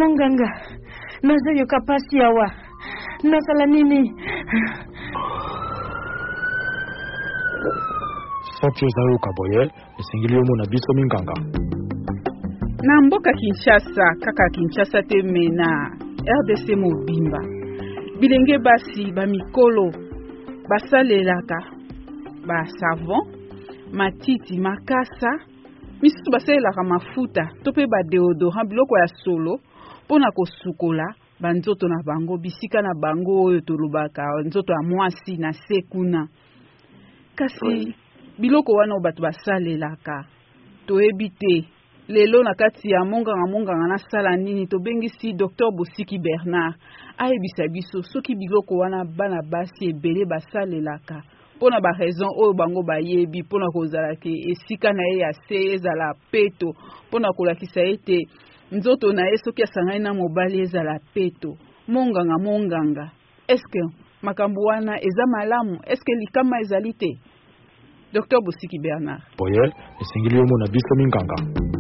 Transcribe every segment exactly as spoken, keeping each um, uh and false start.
Monganga, nazo yoka pasi yawa. Nasala nini? Sapio zayo kaboye, esingili yomo na biso minganga. Na mboka Kinshasa, kaka Kinshasa te mena R D C mobimba. Bilenge basi ba mikolo basalelaka ba savon, matiti makasa, misusu basalelaka mafuta, tope ba deodorant biloko ya solo pona kosukola banzoto na bango bisika na bango oyo tolobaka nzoto ya mwasi na sekuna. Kasi biloko wana bato basalelaka toyebi te. Lelo na kati ya monganga monganga na sala nini to bengisi Docteur Bosiki Bernard ayebisa biso soki biloko wana bana basi ebele basalelaka pona ba raison oyo bango bayebi pona kozala ke esika na ye ya se ezala peto pona kolakisa ete nzoto na ye soki asangani na mobali ezala peto. Monganga monganga, eske makambo wana eza malamu? Eske likama ezali te? Docteur Bosiki Bernard. Boye, esingili yomo na biso minganga.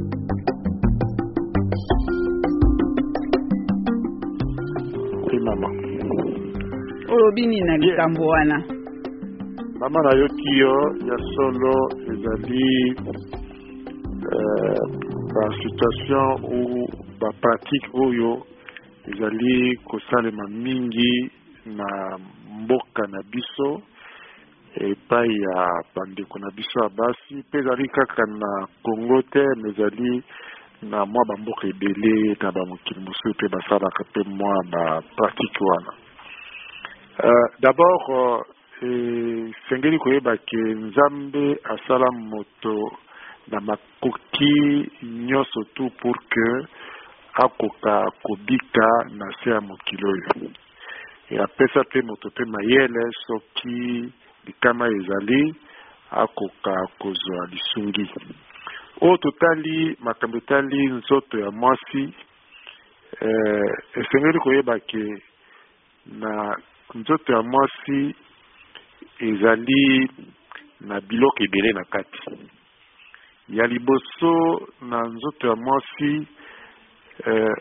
Mama. Olobini na likambo wana. Mama na yoki yo ya solo ezali euh, ba situation ou ba pratique oyo ezali kosalema mingi na mboka na biso epai ya bandeko na biso ya basi pe ezali kaka na Congo te ezali na mwa bamboka ebele na bamokili mosusu pe basalaka pe mwa bapratique wana. Uh, d'abord uh, e, sengeli koyeba ke Nzambe asala moto na makoki nyonso tu pour que akoka kobika na se ya mokili oyo. E apesa pe moto pe mayele soki likama ezali akoka kozwa lisungi. O totali makambo tali nzoto ya mwasi eh esengeli koyeba ke na nzoto ya mwasi ezali na biloko ebele na kati. Ya liboso na nzoto ya mwasi eh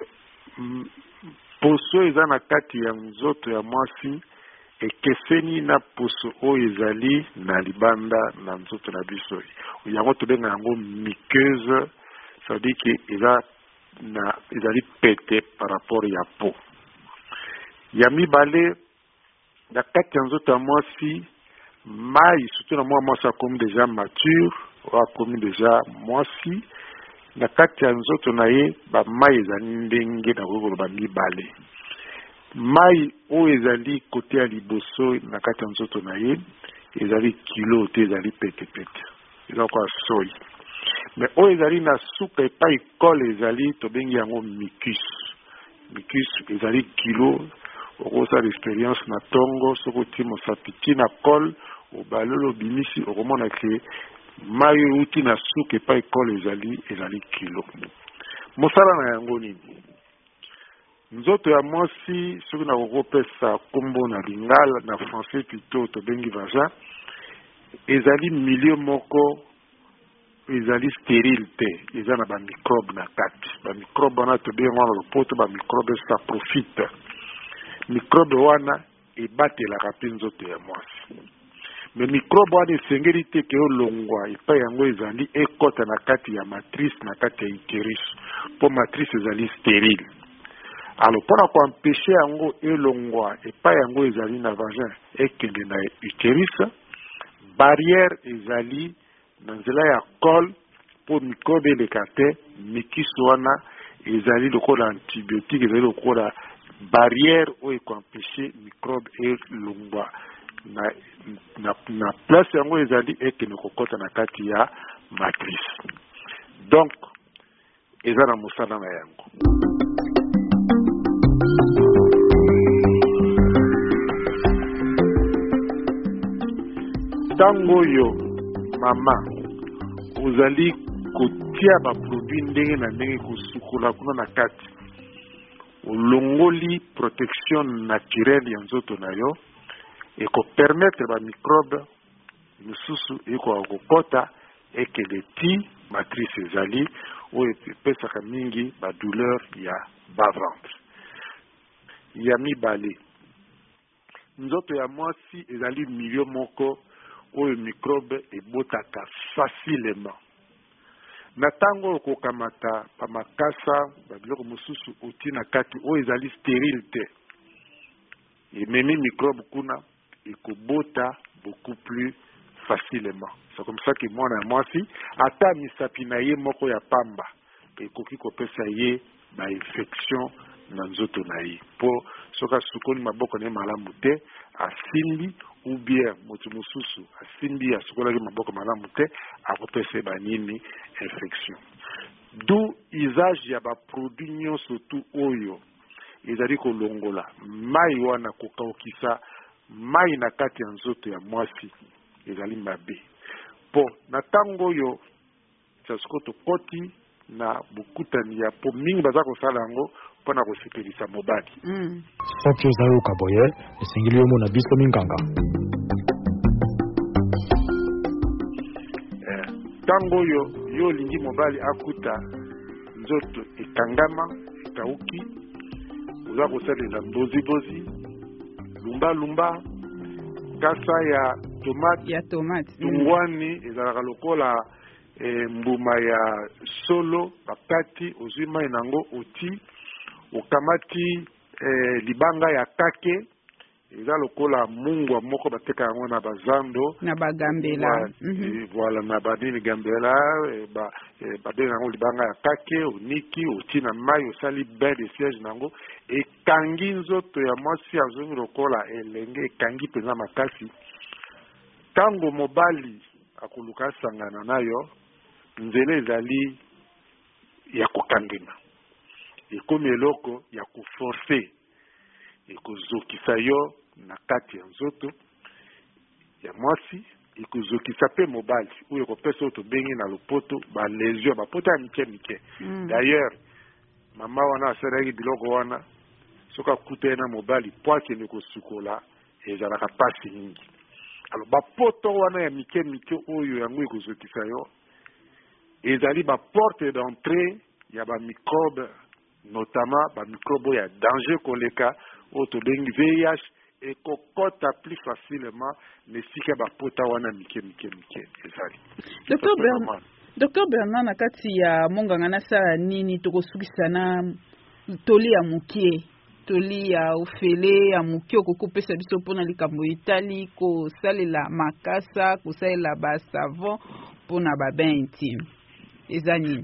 poso eza na kati ya nzoto ya mwasi ekeseni na poso oyo ezali na libanda na nzoto na biso. Yango tobenga yango muqueuse, ça veut dire que eza na ezali pete par rapport ya peau. Ya mibale na kati ya nzoto ya mwasi mai, surtout na mwa mwasi akomi deja mature ou akomi deja mwasi, na kati ya nzoto na ye ba mai ezali ndenge na koloba mibale. Mai oyo ezali kote ya liboso na kati ya nzoto na ye ezali kilo te ezali pete pete. Eza kwa soy. Mais oyo ezali na suka epai kole ezali tobengi yango mucus. Mucus ezali kilo. Okosa l'expérience na tongo soko timo sapiti na kol o balolo bimisi okomona ke mayo uti na suka epai kole ezali ezali kilo. Mosala na yango nini? Nzoto ya mwasi soki na kokopesa kombo na lingala na français plutôt tobengi vagin ezali milieu moko ezali stérile te, eza na ba microbe na kati. Ba microbe wana tobengi wana lopoto ba microbe ça profite. Microbe wana ebatelaka pe nzoto ya mwasi. Me microbe wana esengeli te ke olongwa epai yango ezali ekota na kati ya matrice na kati ya utérus. Po matrice ezali stérile. Alors, pour qu'on empêche yango elongwa epai yango ezali na vagin ekende na utérus, barrière ezali na nzela ya col pour microbe lekate mikiso wana ezali lokola antibiotique ezali lokola barrière oyo ekoempêche microbe elongwa na, na, na place yango ezali ekende kokota na kati ya matrice. Donc eza na mosala na yango. Tango yo mama uzali kotia ba produit ndenge na ndenge kosukola kuna na kati ulongoli protection naturelle ya nzoto na yo eko permettre ba microbe misusu eko kokota ekeleti matrice ezali oyo epesaka mingi badouleur ya bas-ventre. Ya mibale, nzoto ya mwasi ezali milio moko oyo microbe ebotaka facilement. Na tango okokamata pa makasa babiloko mosusu oti na kati oyo ezali stérile te, ememi microbe kuna ekobota beaucoup plus facilement. C'est comme ça que mwana ya mwasi ata misapi na ye moko ya pamba ekoki kopesa ye ba infection na nzoto na ye. Po soka sukoni maboko na ye malamu te, asimbi ou bien moto mosusu asimbi asukolaki maboko malamu te, akopesa ba nini infection. D'où usage ya ba produit nyonso tu oyo ezali kolongola mai wana kokaukisa mai na kati ya nzoto ya mwasi ezali mabe. Po na tango oyo sasiko tokoti na bukutani ya po mingi baza kosala yango mpona kosepelisa mobali. Mm. soki ozali okaboye esengeli yo mona biso minganga. eh, tango oyo yo olingi mobali akuta nzoto ekangama ekauki, oza kosalela mbozibozi lumba lumba kasa ya tomate ya tomate tungwani ezalaka lokola e, mbuma ya solo bakati ozwi mai nango oti okamati e, libanga ya kake eza lokola mungwa moko bateka yango na bazando na bagambela mm-hmm. Voilà na badini gambela e, ba e, babenga yango libanga ya kake oniki oti na mai osali bain de siège nango ekangi nzoto ya mwasi azongi lokola elenge ekangi mpenza makasi. Tango mobali akoluka sangana nayo nzela ezali ya kokangema, ekomi eloko ya koforce ekozokisa yo na kati ya nzoto ya mwasi, ekozokisa pe mobali oyo ekopesa oyo tobengi na lopoto ba lésion bapoto ya mike mike. mm. D'ailleurs mama wana asalaki biloko wana soki akuta na mobali po akende kosukola ezalaka pasi mingi. Alors bapoto wana ya mike mike oyo yango ekozokisa yo ezali ba porte d'entrée ya ba microbe, notamment ba microbe ya danger koleka oyo tobengi V I H, ekokota plus facilement nesika bapota wana mike mike mike ezali. Docteur Bernard, Docteur Bernard na kati ya monganga na sala nini tokosukisa na toli ya mukie toli ya ofele ya mukie okokopesa biso mpona likambo etali kosalela makasa kosalela ba savon mpona ba bain intime eza nini?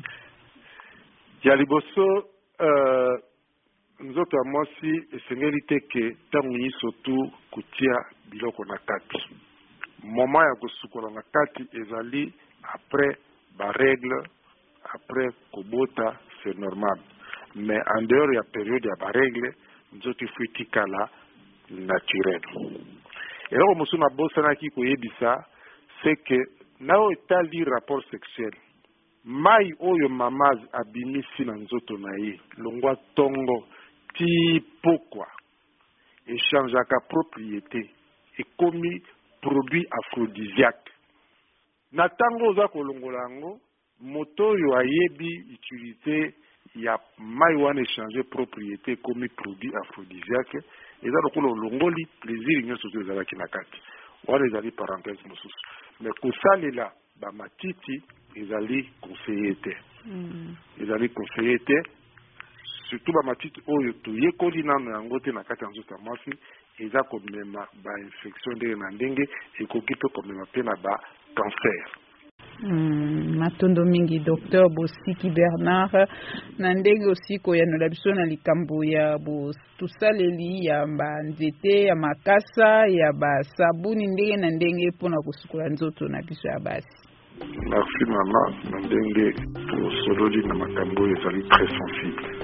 Ya liboso uh, nzoto ya mwasi esengeli te ke ntango nyonso tu kotia biloko na kati. Moma ya kosukola na kati ezali après ba règle, après kobota, c'est normal. Mais en dehors ya période ya ba règle nzoto ifo etikala naturel. Eloko mosusu nabosanaki koyebisa c'est que nao etali rapport sexuel mai oyo mama abimisi na nzoto na ye longwa tongo ti pokwa echangeaka propriété ekomi produit aphrodisiaque. Na tango oza kolongola yango moto oyo ayebi utilité ya mai wana échanger propriété ekomi produit aphrodisiaque eza lokola olongoli plaisir nyonso oyo ezalaki na kati wana ezali parenthèse mosusu. Mais kosalela bamatiti ezali conseillé te. Mm. ezali conseillé te surtout bamatiti oyo toyekoli nano yango te na kati ya nzoto ya mwasi eza komema bainfection ndenge na ndenge ekoki mpe komema mpe na bacancer. Mm, matondo mingi Docteur Bosiki Bernard na ndenge osi koyanola biso na likambo ya tosaleli ya banzete ya makasa ya basabuni ndenge na ndenge mpona kosukola nzoto na biso ya basi. Merci mama, na ndenge tosololi na makambo ezali très sensible.